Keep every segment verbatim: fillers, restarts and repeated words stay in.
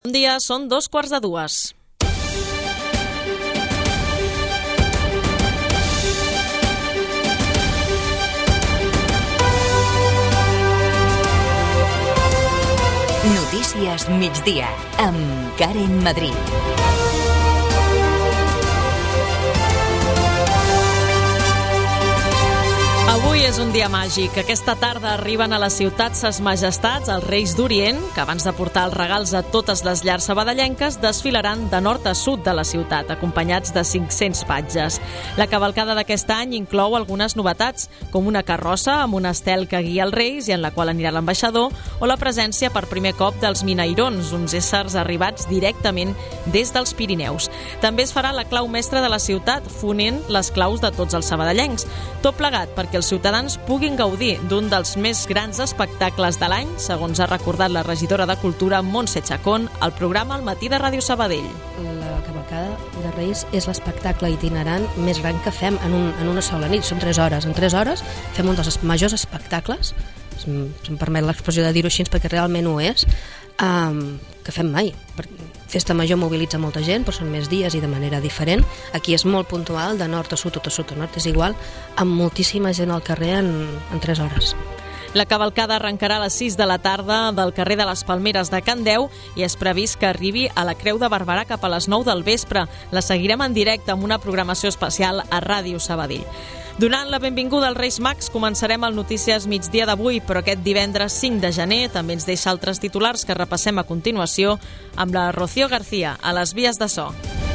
Bon dia, són dos quarts de dues. Notícies migdia amb Karen Madrid. Avui és un dia màgic. Aquesta tarda arriben a la ciutat Ses Majestats, els Reis d'Orient, que abans de portar els regals a totes les llars sabadellenques desfilaran de nord a sud de la ciutat, acompanyats de cinc-cents patges. La cavalcada d'aquest any inclou algunes novetats, com una carrossa amb un estel que guia els Reis i en la qual anirà l'ambaixador, o la presència per primer cop dels minairons, uns éssers arribats directament des dels Pirineus. També es farà la clau mestra de la ciutat, fonent les claus de tots els sabadellencs. Tot plegat perquè els ciutadans puguin gaudir d'un dels més grans espectacles de l'any, segons ha recordat la regidora de Cultura, Montse Chacón, al programa Al matí de Ràdio Sabadell. La cavalcada de Reis és l'espectacle itinerant més gran que fem en, un, en una sola nit. Són tres hores. En tres hores fem un dels majors espectacles, si em permet l'expressió de dir-ho així, perquè realment ho és, um, que fem mai. Festa Major mobilitza molta gent, però són més dies i de manera diferent. Aquí és molt puntual, de nord a sud o de sud a nord és igual, amb moltíssima gent al carrer en, en tres hores. La cavalcada arrencarà a les sis de la tarda del carrer de les Palmeres de Can Deu i és previst que arribi a la Creu de Barberà cap a les nou del vespre. La seguirem en directe amb una programació especial a Ràdio Sabadell. Donant la benvinguda als Reis Mags, començarem el Notícies migdia d'avui, però aquest divendres cinc de gener també ens deixa altres titulars que repassem a continuació amb la Rocío García, a les vies de so.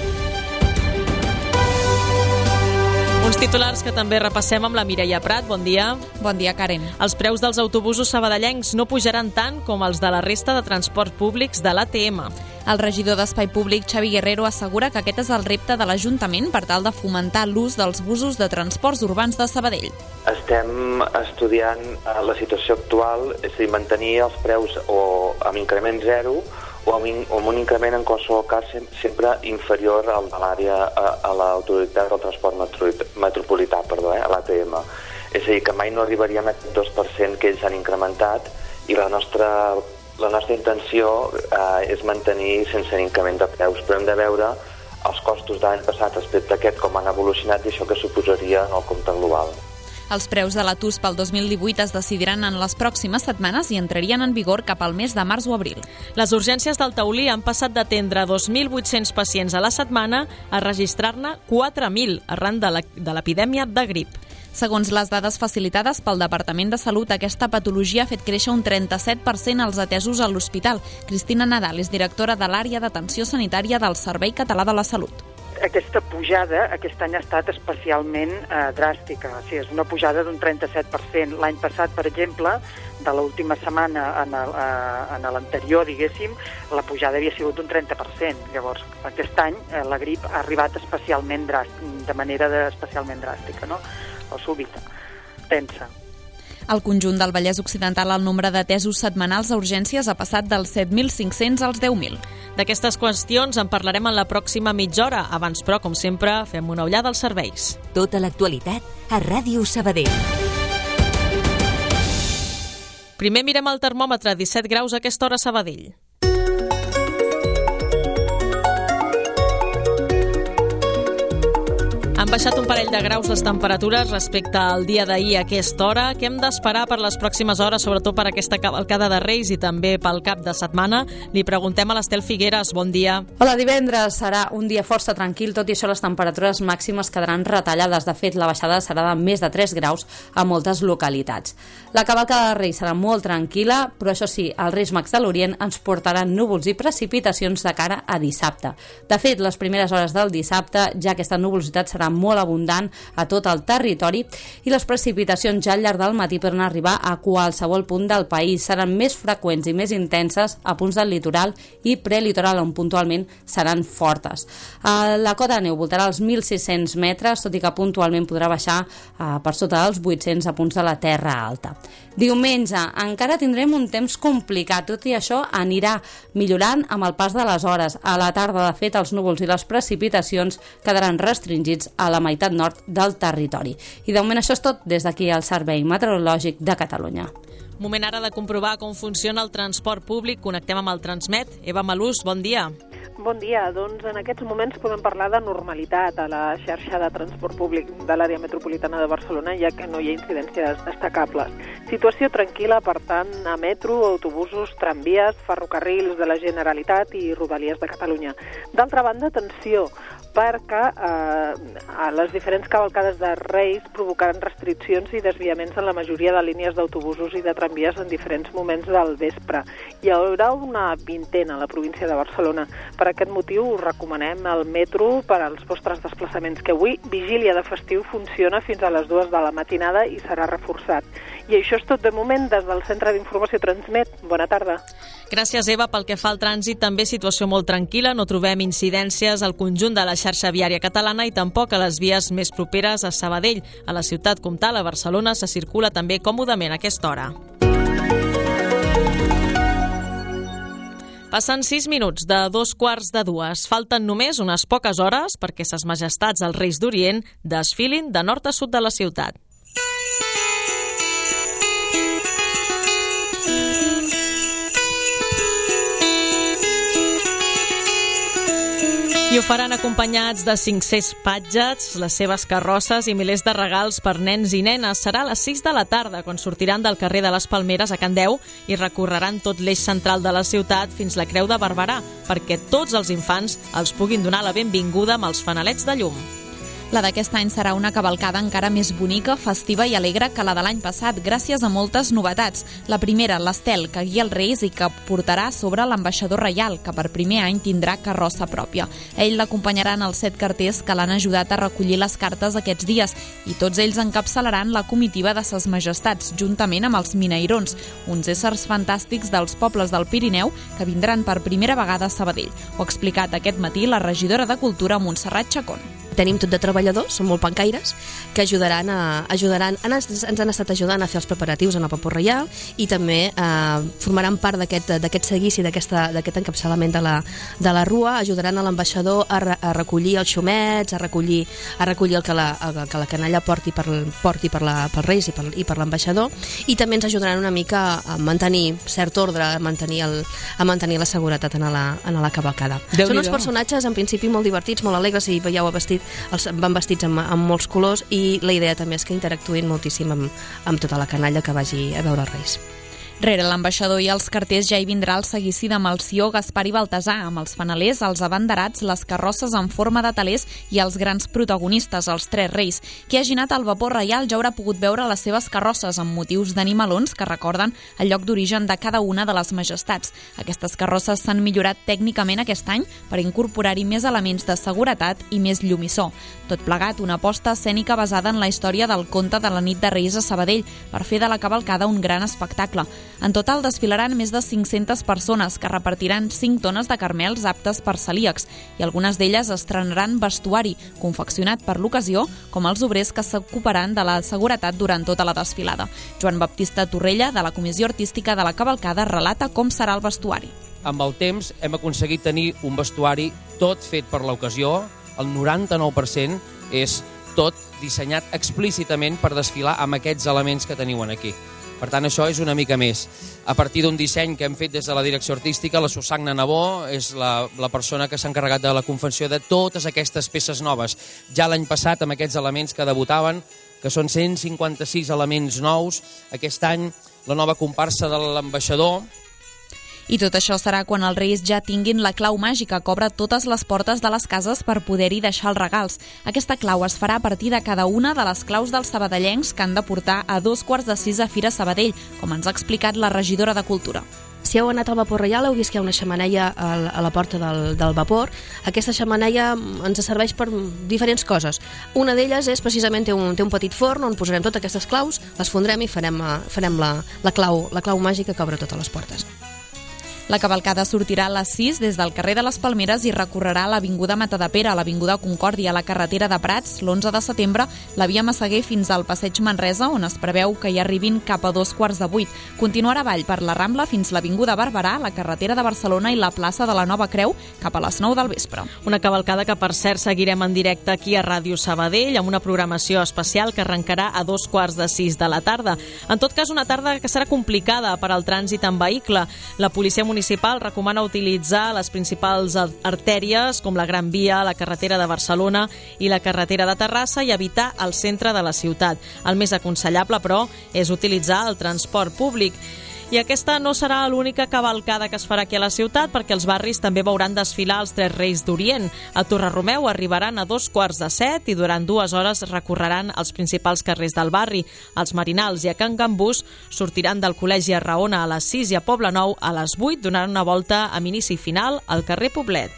Uns titulars que també repassem amb la Mireia Prat. Bon dia. Bon dia, Karen. Els preus dels autobusos sabadellencs no pujaran tant com els de la resta de transports públics de l'A T M. El regidor d'Espai Públic, Xavi Guerrero, assegura que aquest és el repte de l'Ajuntament per tal de fomentar l'ús dels busos de transports urbans de Sabadell. Estem estudiant la situació actual, és a dir, mantenir els preus o amb increment zero o amb, in, o amb un increment en qualsevol cas sempre inferior a l'àrea, a, a l'autoritat del transport metropolità, perdó, eh, a l'A T M. És a dir, que mai no arribaríem a aquest dos per cent que ells han incrementat i la nostra La nostra intenció eh, és mantenir sense increment de preus, però hem de veure els costos de l'any passat respecte a aquest com han evolucionat i això que suposaria en el compte global. Els preus de la T U S pel dos mil divuit es decidiran en les pròximes setmanes i entrarien en vigor cap al mes de març o abril. Les urgències del Taulí han passat d'atendre dos mil vuit-cents pacients a la setmana a registrar-ne quatre mil arran de l'epidèmia de grip. Segons les dades facilitades pel Departament de Salut, aquesta patologia ha fet créixer un trenta-set per cent els atesos a l'hospital. Cristina Nadal és directora de l'àrea d'atenció sanitària del Servei Català de la Salut. Aquesta pujada aquest any ha estat especialment eh, dràstica. O sigui, és una pujada d'un trenta-set per cent. L'any passat, per exemple, de l'última setmana en, el, eh, en l'anterior, diguéssim, la pujada havia sigut d'un trenta per cent. Llavors, aquest any eh, la grip ha arribat especialment dràstica, de manera de, especialment dràstica, no? O súbita, tensa. Al conjunt del Vallès Occidental, el nombre d'atesos setmanals a urgències ha passat dels set mil cinc-cents als deu mil. D'aquestes qüestions en parlarem en la pròxima mitja hora. Abans, però, com sempre, fem una ullada als serveis. Tota l'actualitat a Ràdio Sabadell. Primer mirem el termòmetre, disset graus a aquesta hora a Sabadell. Han baixat un parell de graus les temperatures respecte al dia d'ahir a aquesta hora. Què hem d'esperar per les pròximes hores, sobretot per aquesta cavalcada de Reis i també pel cap de setmana? Li preguntem a l'Estel Figueres. Bon dia. Hola, divendres serà un dia força tranquil, tot i això les temperatures màximes quedaran retallades. De fet, la baixada serà de més de tres graus a moltes localitats. La cavalcada de Reis serà molt tranquil·la, però això sí, els Reis Mags de l'Orient ens portaran núvols i precipitacions de cara a dissabte. De fet, les primeres hores del dissabte, ja aquesta nuvolositat serà molt abundant a tot el territori i les precipitacions ja al llarg del matí poden arribar a qualsevol punt del país. Seran més freqüents i més intenses a punts del litoral i prelitoral, on puntualment seran fortes. La cota de neu voltarà als mil sis-cents metres, tot i que puntualment podrà baixar per sota dels vuit-cents a punts de la Terra Alta. Diumenge encara tindrem un temps complicat, tot i això anirà millorant amb el pas de les hores. A la tarda, de fet, els núvols i les precipitacions quedaran restringits a la meitat nord del territori. I de moment això és tot des d'aquí al Servei Meteorològic de Catalunya. Moment ara de comprovar com funciona el transport públic. Connectem amb el Transmet. Eva Malús, bon dia. Bon dia. Doncs en aquests moments podem parlar de normalitat a la xarxa de transport públic de l'àrea metropolitana de Barcelona, ja que no hi ha incidències destacables. Situació tranquil·la, per tant, a metro, autobusos, tramvies, ferrocarrils de la Generalitat i Rodalies de Catalunya. D'altra banda, atenció, perquè eh, a les diferents cavalcades de Reis provocaran restriccions i desviaments en la majoria de línies d'autobusos i de tramvies en diferents moments del vespre. Hi haurà una vintena a la província de Barcelona. Per aquest motiu us recomanem el metro per als vostres desplaçaments, que avui, vigília de festiu, funciona fins a les dues de la matinada i serà reforçat. I això és tot de moment des del Centre d'Informació Transmet. Bona tarda. Gràcies, Eva. Pel que fa al trànsit, també situació molt tranquil·la. No trobem incidències al conjunt de la xarxa viària catalana i tampoc a les vies més properes a Sabadell. A la ciutat comtal, a Barcelona, se circula també còmodament a aquesta hora. Passen sis minuts de dos quarts de dues. Falten només unes poques hores perquè Ses Majestats els Reis d'Orient desfilin de nord a sud de la ciutat. I ho faran acompanyats de cinc-cents patges, les seves carrosses i milers de regals per nens i nenes. Serà a les sis de la tarda, quan sortiran del carrer de les Palmeres a Can Deu i recorreran tot l'eix central de la ciutat fins la Creu de Barberà, perquè tots els infants els puguin donar la benvinguda amb els fanalets de llum. La d'aquest any serà una cavalcada encara més bonica, festiva i alegre que la de l'any passat, gràcies a moltes novetats. La primera, l'Estel, que guia els Reis i que portarà sobre l'ambaixador reial, que per primer any tindrà carrossa pròpia. Ell l'acompanyarà en els set carters que l'han ajudat a recollir les cartes aquests dies i tots ells encapçalaran la comitiva de Ses Majestats, juntament amb els Minairons, uns éssers fantàstics dels pobles del Pirineu que vindran per primera vegada a Sabadell. Ho ha explicat aquest matí la regidora de Cultura, Montserrat Chacón. Tenim tot de treballadors, són molt pancaires, que ajudaran a, ajudaran, ens, ens han estat ajudant a fer els preparatius en el Vapor Reial i també eh, formaran part d'aquest d'aquest seguici, d'aquest encapçalament de la, de la rua, ajudaran a l'ambaixador a, re, a recollir els xumets, a recollir, a recollir el que la, el que la canalla porti per, porti per la, pels Reis i per, i per l'ambaixador, i també ens ajudaran una mica a mantenir cert ordre, a mantenir, el, a mantenir la seguretat en la, en la cavalcada. Són uns personatges en principi molt divertits, molt alegres, si veieu el vestit els van vestits amb, amb molts colors, i la idea també és que interactuïn moltíssim amb, amb tota la canalla que vagi a veure els Reis. Rere l'ambaixador i els carters ja hi vindrà el seguici de Melcior, Gaspar i Baltasar, amb els fanalers, els abanderats, les carrosses en forma de talers i els grans protagonistes, els tres reis. Qui hagi anat al Vapor Reial ja haurà pogut veure les seves carrosses amb motius d'animalons que recorden el lloc d'origen de cada una de les majestats. Aquestes carrosses s'han millorat tècnicament aquest any per incorporar-hi més elements de seguretat i més llum i so. Tot plegat, una aposta escènica basada en la història del conte de la nit de Reis a Sabadell per fer de la cavalcada un gran espectacle. En total desfilaran més de cinc-centes persones que repartiran cinc tones de carmels aptes per celíacs i algunes d'elles estrenaran vestuari confeccionat per l'ocasió, com els obrers que s'ocuparan de la seguretat durant tota la desfilada. Joan Baptista Torrella, de la Comissió Artística de la Cavalcada, relata com serà el vestuari. Amb el temps hem aconseguit tenir un vestuari tot fet per l'ocasió. El noranta-nou per cent és tot dissenyat explícitament per desfilar amb aquests elements que teniu aquí. Per tant, això és una mica més. A partir d'un disseny que hem fet des de la direcció artística, la Susagna Nabó és la, la persona que s'ha encarregat de la confecció de totes aquestes peces noves. Ja l'any passat, amb aquests elements que debutaven, que són cent cinquanta-sis elements nous, aquest any la nova comparsa de l'ambaixador. I tot això serà quan els Reis ja tinguin la clau màgica que obre totes les portes de les cases per poder-hi deixar els regals. Aquesta clau es farà a partir de cada una de les claus dels sabadellencs que han de portar a dos quarts de sis a Fira Sabadell, com ens ha explicat la regidora de Cultura. Si heu anat al Vapor Reial heu vist que hi ha una xemeneia a la porta del, del vapor. Aquesta xemeneia ens serveix per diferents coses. Una d'elles és precisament té un, té un petit forn on posarem totes aquestes claus, les fondrem i farem, farem la, la, clau, la clau màgica que obre totes les portes. La cavalcada sortirà a les sis des del carrer de les Palmeres i recorrerà l'Avinguda Matadepera, l'Avinguda Concòrdia, la carretera de Prats, l'onze de setembre, la via Massaguer fins al Passeig Manresa, on es preveu que hi arribin cap a dos quarts de vuit. Continuarà avall per la Rambla fins l'Avinguda Barberà, la carretera de Barcelona i la plaça de la Nova Creu cap a les nou del vespre. Una cavalcada que, per cert, seguirem en directe aquí a Ràdio Sabadell amb una programació especial que arrencarà a dos quarts de sis de la tarda. En tot cas, una tarda que serà complicada per al trànsit en vehicle. La policia municipal recomana utilitzar les principals artèries com la Gran Via, la carretera de Barcelona i la carretera de Terrassa i evitar el centre de la ciutat. El més aconsellable, però, és utilitzar el transport públic. I aquesta no serà l'única cavalcada que es farà aquí a la ciutat, perquè els barris també veuran desfilar els Tres Reis d'Orient. A Torreromeu arribaran a dos quarts de set i durant dues hores recorreran els principals carrers del barri. Els Marinals i a Can Gambús sortiran del Col·legi Arraona a les sis i a Poblenou a les vuit donaran una volta amb inici final al carrer Poblet.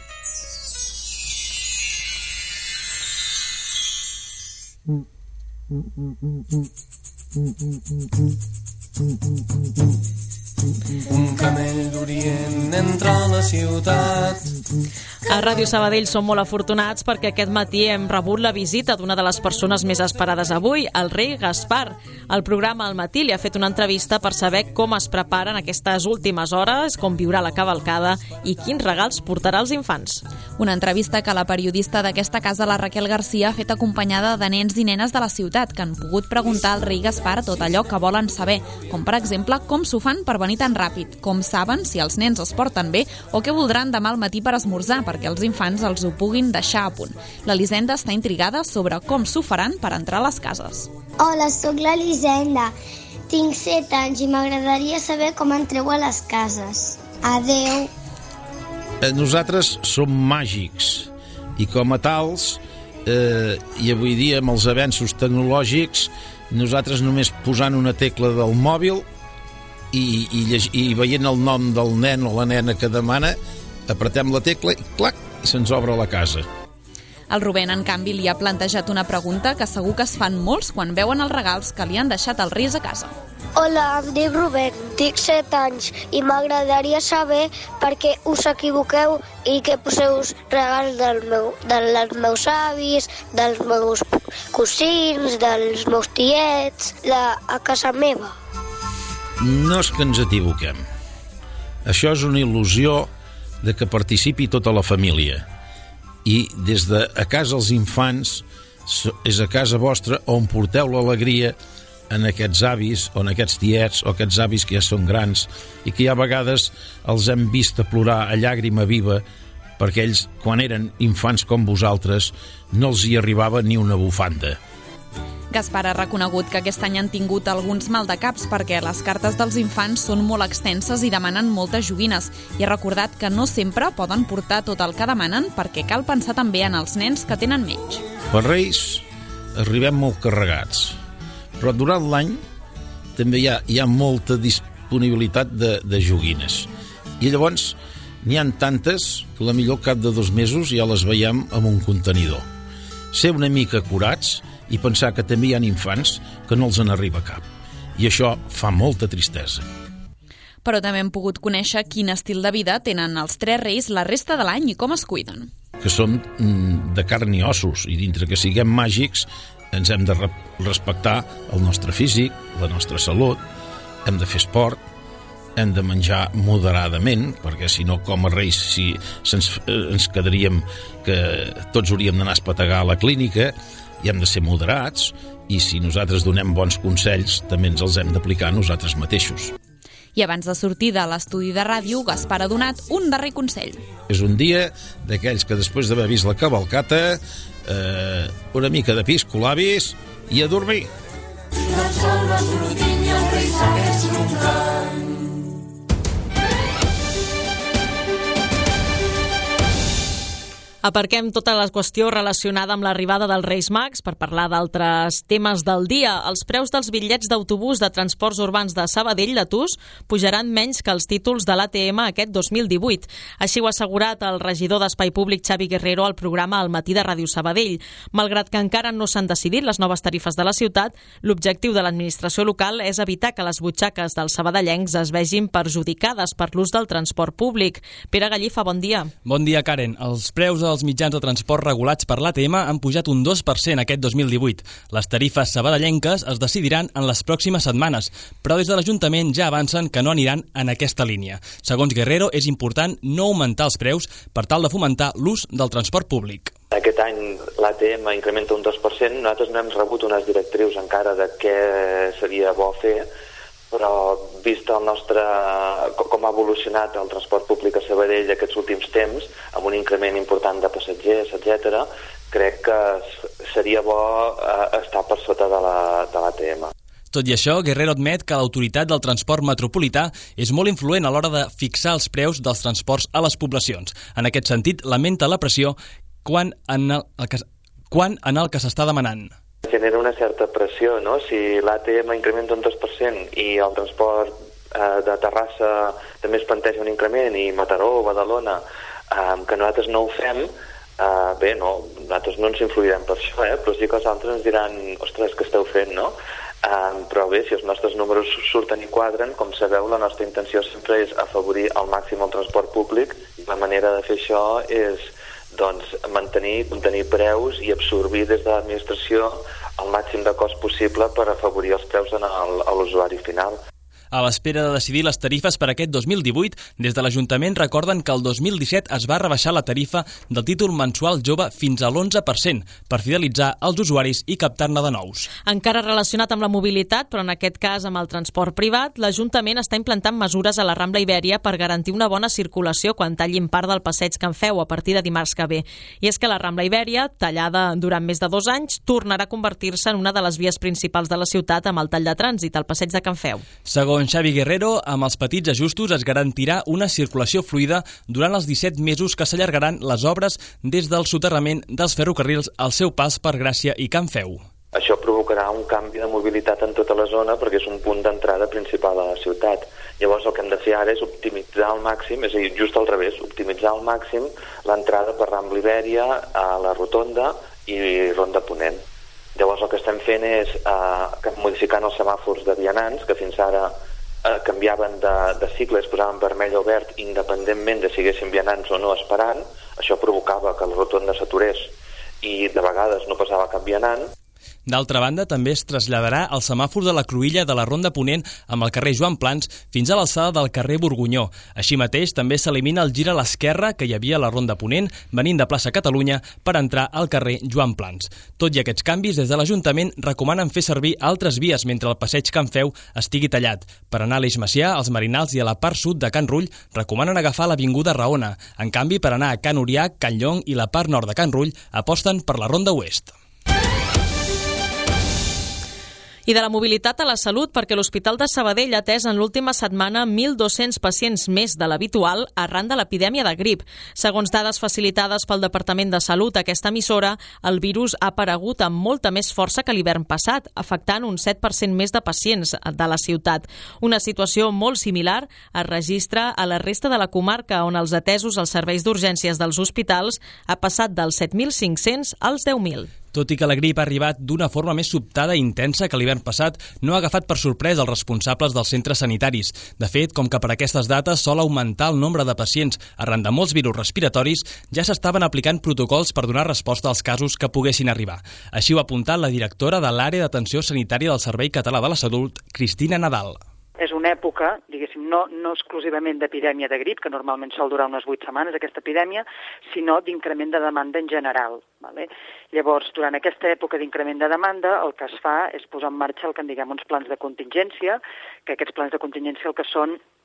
Un camell d'Orient entra a la ciutat. A Ràdio Sabadell som molt afortunats perquè aquest matí hem rebut la visita d'una de les persones més esperades avui, el rei Gaspar. El programa Al Matí li ha fet una entrevista per saber com es preparen aquestes últimes hores, com viurà la cavalcada i quins regals portarà als infants. Una entrevista que la periodista d'aquesta casa, la Raquel Garcia, ha fet acompanyada de nens i nenes de la ciutat que han pogut preguntar al rei Gaspar tot allò que volen saber, com per exemple com s'ho fan per venir tan ràpid, com saben si els nens es porten bé o què voldran demà al matí per esmorzar perquè els infants els ho puguin deixar a punt. L'Elisenda està intrigada sobre com s'ho faran per entrar a les cases. Hola, sóc l'Elisenda. Tinc set anys i m'agradaria saber com entreu a les cases. Adeu. Nosaltres som màgics i com a tals, eh, i avui dia amb els avenços tecnològics, nosaltres només posant una tecla del mòbil i, i, i veient el nom del nen o la nena que demana, apretem la tecla i clac, i se'ns obre la casa. El Rubén, en canvi, li ha plantejat una pregunta que segur que es fan molts quan veuen els regals que li han deixat els Reis a casa. Hola, em dic Rubén, tinc set anys i m'agradaria saber per què us equivoqueu i que poseu regals del meu, dels meus avis, dels meus cosins, dels meus tiets, la, a casa meva. No és que ens equivoquem. Això és una il·lusió de que participi tota la família. I des de a casa els infants és a casa vostra on porteu l'alegria en aquests avis o en aquests tiets o aquests avis que ja són grans i que ja a vegades els hem vist a plorar a llàgrima viva perquè ells, quan eren infants com vosaltres, no els hi arribava ni una bufanda. Gaspar ha reconegut que aquest any han tingut alguns maldecaps perquè les cartes dels infants són molt extenses i demanen moltes joguines i ha recordat que no sempre poden portar tot el que demanen perquè cal pensar també en els nens que tenen menys. Per Reis arribem molt carregats, però durant l'any també hi ha, hi ha molta disponibilitat de, de joguines i llavors n'hi ha tantes que la millor cap de dos mesos ja les veiem amb un contenidor. Ser una mica acurats i pensar que també hi ha infants que no els en arriba cap. I això fa molta tristesa. Però també hem pogut conèixer quin estil de vida tenen els Tres Reis la resta de l'any i com es cuiden. Que són de carn i ossos, i dintre que siguem màgics ens hem de respectar el nostre físic, la nostra salut, hem de fer esport, hem de menjar moderadament, perquè si no, com a Reis, si ens, ens quedaríem que tots hauríem d'anar a espetegar a la clínica, i hem de ser moderats, i si nosaltres donem bons consells, també ens els hem d'aplicar nosaltres mateixos. I abans de sortir de l'estudi de ràdio, Gaspar ha donat un darrer consell. És un dia d'aquells que després d'haver vist la cavalcata, eh, una mica de piscolabis i a dormir. I el sol va sortint i el rei segueix roncant. Aparquem tota la qüestió relacionada amb l'arribada dels Reis Mags per parlar d'altres temes del dia. Els preus dels bitllets d'autobús de transports urbans de Sabadell de Tus pujaran menys que els títols de l'A T M aquest dos mil divuit. Així ho ha assegurat el regidor d'Espai Públic Xavi Guerrero al programa Al matí de Ràdio Sabadell. Malgrat que encara no s'han decidit les noves tarifes de la ciutat, l'objectiu de l'administració local és evitar que les butxaques dels sabadellencs es vegin perjudicades per l'ús del transport públic. Pere Gallifa, bon dia. Bon dia, Karen. Els preus dels mitjans de transport regulats per l'A T M han pujat un dos per cent aquest dos mil divuit. Les tarifes sabadellenques es decidiran en les pròximes setmanes, però des de l'Ajuntament ja avancen que no aniran en aquesta línia. Segons Guerrero, és important no augmentar els preus per tal de fomentar l'ús del transport públic. Aquest any l'A T M incrementa un dos per cent. Nosaltres no hem rebut unes directrius encara de què seria bo fer, però vist el nostre, com ha evolucionat el transport públic a Sabadell aquests últims temps, amb un increment important de passatgers, etcètera, crec que seria bo estar per sota de la, de l'A T M. Tot i això, Guerrero admet que l'autoritat del transport metropolità és molt influent a l'hora de fixar els preus dels transports a les poblacions. En aquest sentit, lamenta la pressió quan en el, el que, quan en el que s'està demanant. Genera una certa pressió, no? Si l'A T M incrementa un dos per cent i el transport eh, de Terrassa també es planteja un increment, i Mataró o Badalona, eh, que nosaltres no ho fem, eh, bé, no, nosaltres no ens influirem per això, eh? Però sí que els altres ens diran, ostres, què esteu fent, no? Eh, però bé, si els nostres números surten i quadren, com sabeu, la nostra intenció sempre és afavorir al màxim el transport públic, i la manera de fer això és doncs, mantenir, contenir preus i absorbir des de l'administració el màxim de cost possible per afavorir els preus en el, a l'usuari final. A l'espera de decidir les tarifes per aquest dos mil divuit, des de l'Ajuntament recorden que el dos mil disset es va rebaixar la tarifa del títol mensual jove fins a l'onze per cent per fidelitzar els usuaris i captar-ne de nous. Encara relacionat amb la mobilitat, però en aquest cas amb el transport privat, l'Ajuntament està implantant mesures a la Rambla Ibèria per garantir una bona circulació quan tallin part del passeig Can Feu a partir de dimarts que ve. I és que la Rambla Ibèria, tallada durant més de dos anys, tornarà a convertir-se en una de les vies principals de la ciutat amb el tall de trànsit al passeig de Can Feu. Segons Xavi Guerrero, amb els petits ajustos es garantirà una circulació fluida durant els disset mesos que s'allargaran les obres des del soterrament dels ferrocarrils al seu pas per Gràcia i Can Feu. Això provocarà un canvi de mobilitat en tota la zona perquè és un punt d'entrada principal a la ciutat. Llavors el que hem de fer ara és optimitzar al màxim, és a dir, just al revés, optimitzar al màxim l'entrada per Rambla Ibèria, a la Rotonda i Ronda Ponent. Llavors el que estem fent és eh, modificant els semàfors de vianants, que fins ara eh, canviaven de, de cicle, es posaven vermell o verd independentment de si haguessin vianants o no esperant. Això provocava que la rotonda s'aturés i de vegades no passava cap vianant. D'altra banda, també es traslladarà el semàfor de la Cruïlla de la Ronda Ponent amb el carrer Joan Plans fins a l'alçada del carrer Borgunyó. Així mateix, també s'elimina el gir a l'esquerra que hi havia a la Ronda Ponent venint de plaça Catalunya per entrar al carrer Joan Plans. Tot i aquests canvis, des de l'Ajuntament recomanen fer servir altres vies mentre el passeig Can Feu estigui tallat. Per anar a l'Eix Macià, als Marinals i a la part sud de Can Rull recomanen agafar l'Avinguda Raona. En canvi, per anar a Can Orià, Can Llong i la part nord de Can Rull aposten per la Ronda Oest. I de la mobilitat a la salut, perquè l'Hospital de Sabadell ha atès en l'última setmana mil dos-cents pacients més de l'habitual arran de l'epidèmia de grip. Segons dades facilitades pel Departament de Salut a aquesta emissora, el virus ha aparegut amb molta més força que l'hivern passat, afectant un set per cent més de pacients de la ciutat. Una situació molt similar es registra a la resta de la comarca, on els atesos als serveis d'urgències dels hospitals ha passat dels set mil cinc-cents als deu mil. Tot i que la grip ha arribat d'una forma més sobtada i intensa que l'hivern passat, no ha agafat per sorpresa els responsables dels centres sanitaris. De fet, com que per aquestes dates sol augmentar el nombre de pacients arran de molts virus respiratoris, ja s'estaven aplicant protocols per donar resposta als casos que poguessin arribar. Així ho ha apuntat la directora de l'àrea d'atenció sanitària del Servei Català de la Salut, Cristina Nadal. És una època, diguéssim, no, no exclusivament d'epidèmia de grip, que normalment sol durar unes vuit setmanes, aquesta epidèmia, sinó d'increment de demanda en general. Vale? Llavors, durant aquesta època d'increment de demanda, el que es fa és posar en marxa el que en diguem uns plans de contingència, que aquests plans de contingència el que són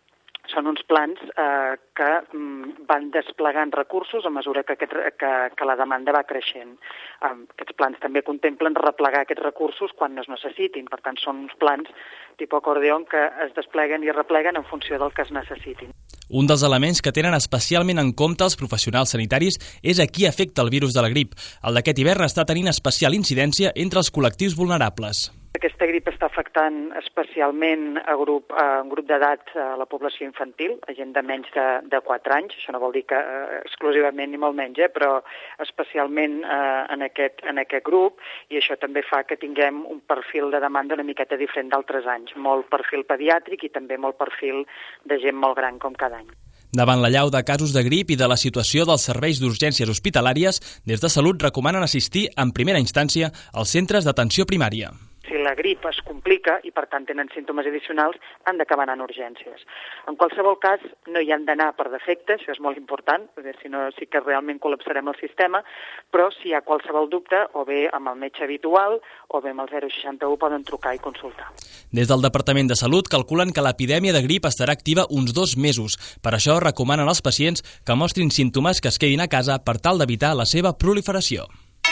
Són uns plans eh, que mm, van desplegant recursos a mesura que, aquest, que, que la demanda va creixent. Eh, aquests plans també contemplen replegar aquests recursos quan no es necessitin. Per tant, són uns plans tipus acordeon que es despleguen i repleguen en funció del que es necessitin. Un dels elements que tenen especialment en compte els professionals sanitaris és a qui afecta el virus de la grip. El d'aquest hivern està tenint especial incidència entre els col·lectius vulnerables. Aquesta grip està afectant especialment a, grup, a un grup d'edat a la població infantil, a gent de menys de, de quatre anys, això no vol dir que eh, exclusivament ni molt menys, eh, però especialment eh, en, aquest, en aquest grup, i això també fa que tinguem un perfil de demanda una miqueta diferent d'altres anys, molt perfil pediàtric i també molt perfil de gent molt gran com cada any. Davant l'allau de casos de grip i de la situació dels serveis d'urgències hospitalàries, des de Salut recomanen assistir en primera instància als centres d'atenció primària. Si la grip es complica i, per tant, tenen símptomes addicionals, han d'acabar anant a urgències. En qualsevol cas, no hi han d'anar per defecte, això és molt important, perquè si no sí que realment col·lapsarem el sistema, però si hi ha qualsevol dubte, o bé amb el metge habitual, o bé amb el zero seixanta u poden trucar i consultar. Des del Departament de Salut calculen que l'epidèmia de grip estarà activa uns dos mesos. Per això recomanen als pacients que mostrin símptomes que es quedin a casa per tal d'evitar la seva proliferació.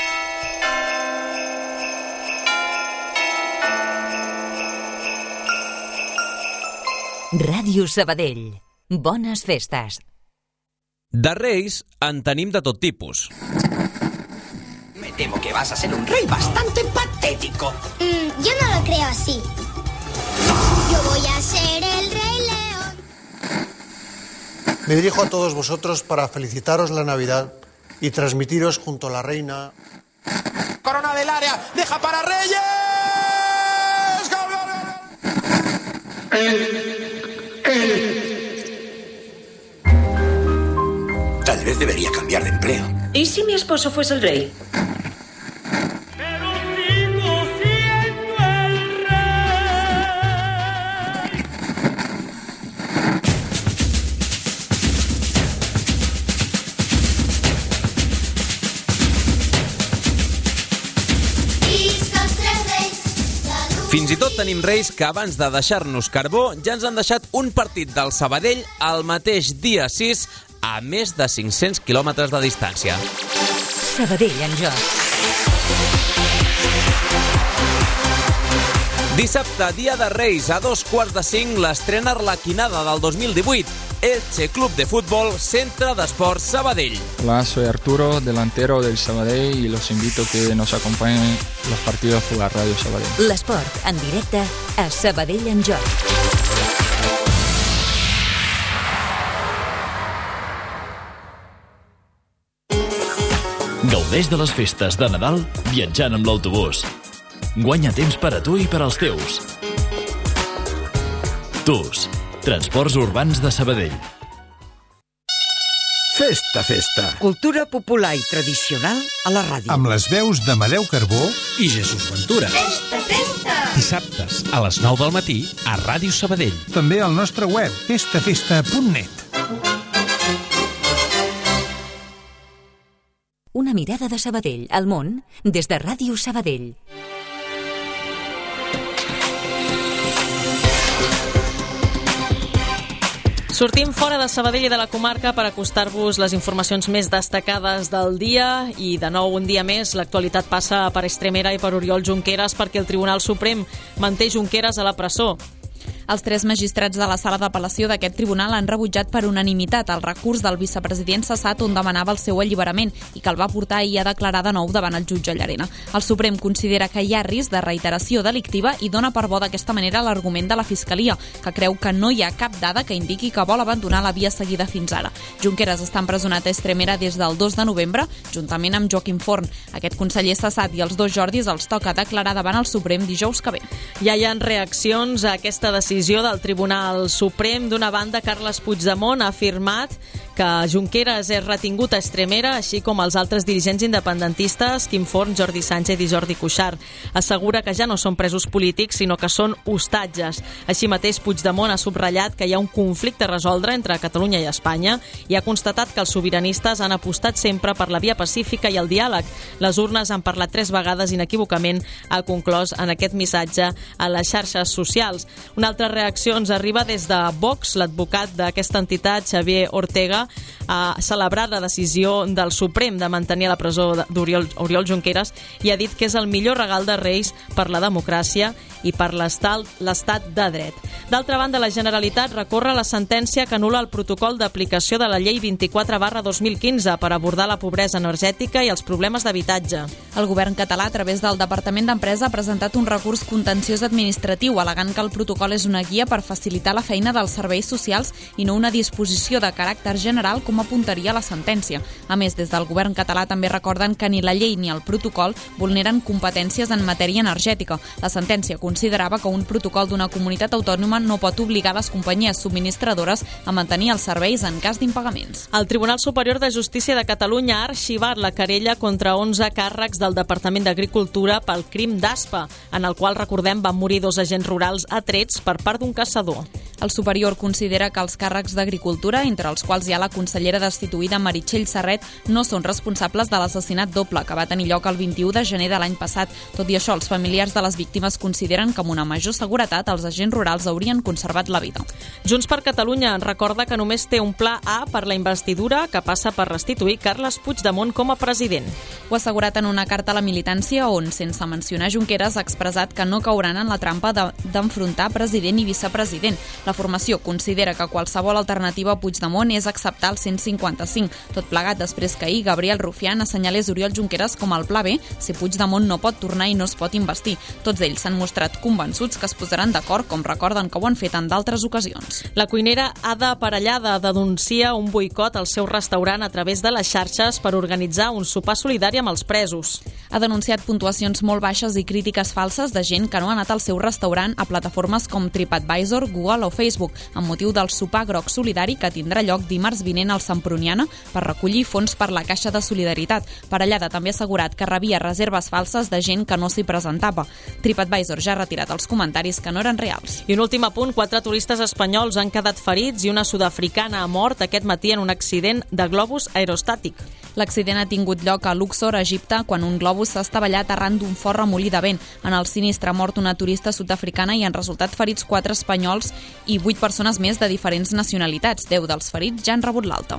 Ràdio Sabadell. Bones festes. De reis en tenim de tot tipus. Me temo que vas a ser un rey bastante patético. Mm, yo no lo creo así. Yo voy a ser el Rey León. Me dirijo a todos vosotros para felicitaros la Navidad y transmitiros junto a la reina. Corona del área, deja para Reyes. ¡Gol, gol, gol! El... Tal vez debería cambiar de empleo. ¿Y si mi esposo fuese el rey? Fins i tot tenim reis que abans de deixar-nos carbó ja ens han deixat un partit del Sabadell el mateix dia sis a més de cinc-cents quilòmetres de distància. Sabadell en joc. Dissabte, dia de Reis, a dos quarts de cinc, l'estrena arlequinada del dos mil divuit. Elche Club de Fútbol, Centre d'Esports Sabadell. Hola, soy Arturo, delantero del Sabadell, y los invito a que nos acompañen los partidos por la Radio Sabadell. L'esport en directe a Sabadell en joc. Gaudeix de les festes de Nadal viatjant amb l'autobús. Guanya temps per a tu i per als teus. T U S, Transports Urbans de Sabadell. Festa, festa. Cultura popular i tradicional a la ràdio. Amb les veus d'Amadeu Carbó i Jesús Ventura. Festa, festa. Dissabtes a les nou del matí a Ràdio Sabadell. També al nostre web, festa festa punt net. Una mirada de Sabadell al món des de Ràdio Sabadell. Sortim fora de Sabadell i de la comarca per acostar-vos les informacions més destacades del dia i, de nou, un dia més, l'actualitat passa per Estremera i per Oriol Junqueras perquè el Tribunal Suprem manté Junqueras a la presó. Els tres magistrats de la sala d'apel·lació d'aquest tribunal han rebutjat per unanimitat el recurs del vicepresident cessat on demanava el seu alliberament i que el va portar ahir a declarar de nou davant el jutge Llarena. El Suprem considera que hi ha risc de reiteració delictiva i dona per bo d'aquesta manera l'argument de la Fiscalia, que creu que no hi ha cap dada que indiqui que vol abandonar la via seguida fins ara. Junqueras està empresonat a Estremera des del dos de novembre, juntament amb Joaquim Forn. Aquest conseller cessat i els dos Jordis els toca declarar davant el Suprem dijous que ve. Ja hi ha reaccions a aquesta decisió del Tribunal Suprem. D'una banda, Carles Puigdemont ha afirmat que Junqueras és retingut a Estremera, així com els altres dirigents independentistes, Quim Forn, Jordi Sánchez i Jordi Cuixart. Assegura que ja no són presos polítics, sinó que són hostatges. Així mateix, Puigdemont ha subratllat que hi ha un conflicte a resoldre entre Catalunya i Espanya i ha constatat que els sobiranistes han apostat sempre per la via pacífica i el diàleg. Les urnes han parlat tres vegades inequívocament, ha conclòs en aquest missatge a les xarxes socials. Una altra altres reaccions. Arriba des de Vox. L'advocat d'aquesta entitat, Xavier Ortega, ha celebrat la decisió del Suprem de mantenir a la presó d'Oriol Oriol Junqueras i ha dit que és el millor regal de Reis per la democràcia i per l'estat de dret. D'altra banda, la Generalitat recorre la sentència que anul·la el protocol d'aplicació de la llei vint-i-quatre barra dos mil quinze per abordar la pobresa energètica i els problemes d'habitatge. El govern català, a través del Departament d'Empresa, ha presentat un recurs contenciós administratiu, al·legant que el protocol és una guia per facilitar la feina dels serveis socials i no una disposició de caràcter general, com apuntaria la sentència. A més, des del govern català també recorden que ni la llei ni el protocol vulneren competències en matèria energètica. La sentència considerava que un protocol d'una comunitat autònoma no pot obligar les companyies subministradores a mantenir els serveis en cas d'impagaments. El Tribunal Superior de Justícia de Catalunya ha arxivat la querella contra onze càrrecs del Departament d'Agricultura pel crim d'Aspa, en el qual, recordem, van morir dos agents rurals a trets per part d'un caçador. El superior considera que els càrrecs d'Agricultura, entre els quals hi ha la consellera destituïda Meritxell Serret, no són responsables de l'assassinat doble que va tenir lloc el vint-i-u de gener de l'any passat. Tot i això, els familiars de les víctimes consideren que amb una major seguretat els agents rurals haurien conservat la vida. Junts per Catalunya recorda que només té un pla A per la investidura, que passa per restituir Carles Puigdemont com a president. Ho ha assegurat en una carta a la militància on, sense mencionar Junqueras, ha expressat que no cauran en la trampa d'enfrontar president i vicepresident. La formació considera que qualsevol alternativa a Puigdemont és acceptar el cent cinquanta-cinc, tot plegat després que ahir Gabriel Rufián assenyalés Oriol Junqueras com el pla B si Puigdemont no pot tornar i no es pot investir. Tots ells s'han mostrat convençuts que es posaran d'acord, com recorden que ho han fet en d'altres ocasions. La cuinera Ada Parellada denuncia un boicot al seu restaurant a través de les xarxes per organitzar un sopar solidari amb els presos. Ha denunciat puntuacions molt baixes i crítiques falses de gent que no ha anat al seu restaurant a plataformes com TripAdvisor, Google o Facebook, amb motiu del sopar groc solidari que tindrà lloc dimarts vinent al Semproniana per recollir fons per la Caixa de Solidaritat. Parellada també ha assegurat que rebia reserves falses de gent que no s'hi presentava. TripAdvisor ja ha retirat els comentaris que no eren reals. I un últim apunt, quatre turistes espanyols han quedat ferits i una sud-africana ha mort aquest matí en un accident de globus aerostàtic. L'accident ha tingut lloc a Luxor, Egipte, quan un globus s'ha estavellat arran d'un fort remolí de vent. En el sinistre ha mort una turista sud-africana i han resultat ferits quatre espanyols i vuit persones més de diferents nacionalitats. Deu dels ferits ja han rebut l'alta.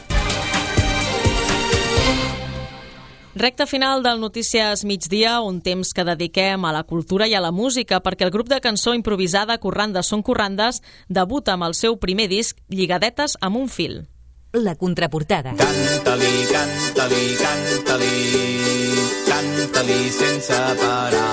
Recta final del Notícies Migdia, un temps que dediquem a la cultura i a la música, perquè el grup de cançó improvisada Corrandes són Corrandes debuta amb el seu primer disc, Lligadetes amb un fil. La contraportada. Canta-li, canta-li, canta-li, canta-li sense parar.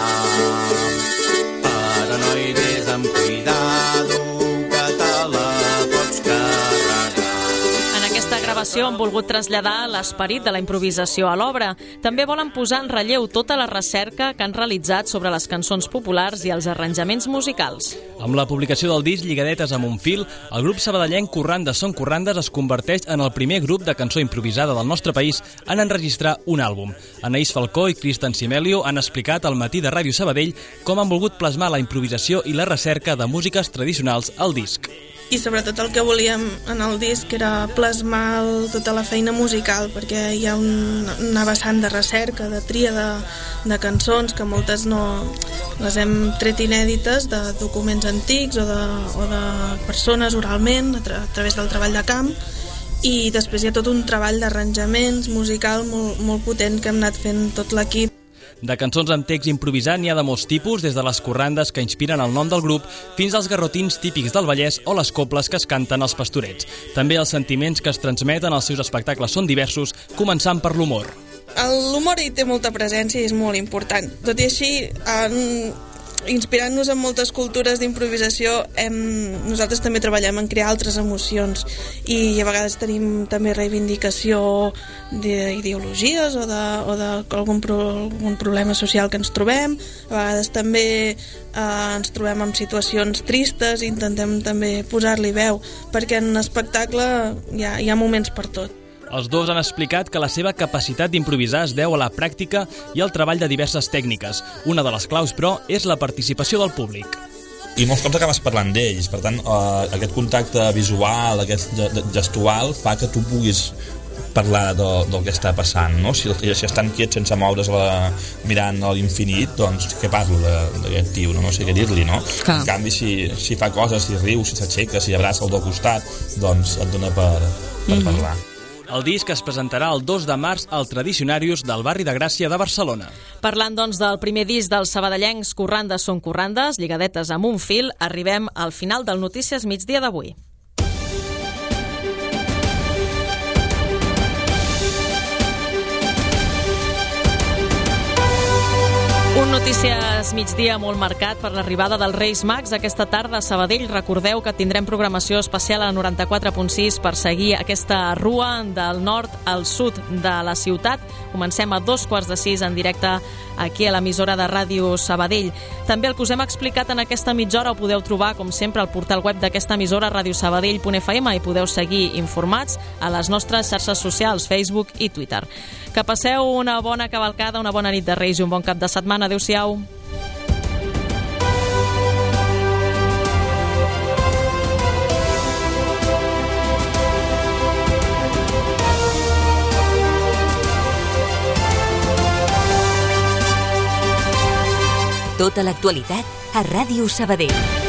Paranoides amb cuidado, que te la pots carregar. En aquesta gravació han volgut traslladar l'esperit de la improvisació a l'obra. També volen posar en relleu tota la recerca que han realitzat sobre les cançons populars i els arranjaments musicals. Amb la publicació del disc Lligadetes amb un fil, el grup sabadellenc Corrandes són Corrandes es converteix en el primer grup de cançó improvisada del nostre país en enregistrar un àlbum. Anaïs Falcó i Cristian Simelio han explicat al matí de Ràdio Sabadell com han volgut plasmar la improvisació i la recerca de músiques tradicionals al disc. I sobretot el que volíem en el disc era plasmar el, tota la feina musical, perquè hi ha un, una vessant de recerca, de tria de, de cançons que moltes no les hem tret inèdites de documents antics o de, o de persones oralment a, tra a través del treball de camp, i després hi ha tot un treball d'arranjaments musical molt, molt potent que hem anat fent tot l'equip. De cançons amb text improvisat n'hi ha de molts tipus, des de les corrandes que inspiren el nom del grup fins als garrotins típics del Vallès o les coples que es canten als pastorets. També els sentiments que es transmeten als seus espectacles són diversos, començant per l'humor. L'humor hi té molta presència i és molt important. Tot i així, en... inspirant-nos en moltes cultures d'improvisació, hem... nosaltres també treballem en crear altres emocions i a vegades tenim també reivindicació d'ideologies o d'algun pro... algun problema social que ens trobem. A vegades també eh, ens trobem en situacions tristes i intentem també posar-li veu, perquè en l'espectacle hi ha, hi ha moments per tot. Els dos han explicat que la seva capacitat d'improvisar es deu a la pràctica i al treball de diverses tècniques. Una de les claus, però, és la participació del públic. I molts cops acabes parlant d'ells, per tant, eh, aquest contacte visual, aquest gestual, fa que tu puguis parlar de, del que està passant, no? Si, si estan quiets sense moure's la, mirant a l'infinit, doncs què parlo d'aquest tio, no? No sé què dir-li, no? Clar. En canvi, si, si fa coses, si riu, si s'aixeca, si abraça el del costat, doncs et dona per, per mm-hmm. parlar. El disc es presentarà el dos de març al Tradicionarius del barri de Gràcia de Barcelona. Parlant, doncs, del primer disc dels sabadellencs Corrandes són corrandes, lligadetes amb un fil, arribem al final del Notícies Migdia d'avui. Un Notícies Migdia molt marcat per l'arribada dels Reis Mags aquesta tarda a Sabadell. Recordeu que tindrem programació especial a noranta-quatre punt sis per seguir aquesta rua del nord al sud de la ciutat. Comencem a dos quarts de sis en directe aquí a l'emissora de Ràdio Sabadell. També el que us hem explicat en aquesta mitja hora ho podeu trobar, com sempre, al portal web d'aquesta emissora radiosabadell punt f m i podeu seguir informats a les nostres xarxes socials, Facebook i Twitter. Que passeu una bona cavalcada, una bona nit de Reis i un bon cap de setmana. Adéu-siau. Tota l'actualitat a Ràdio Sabadell.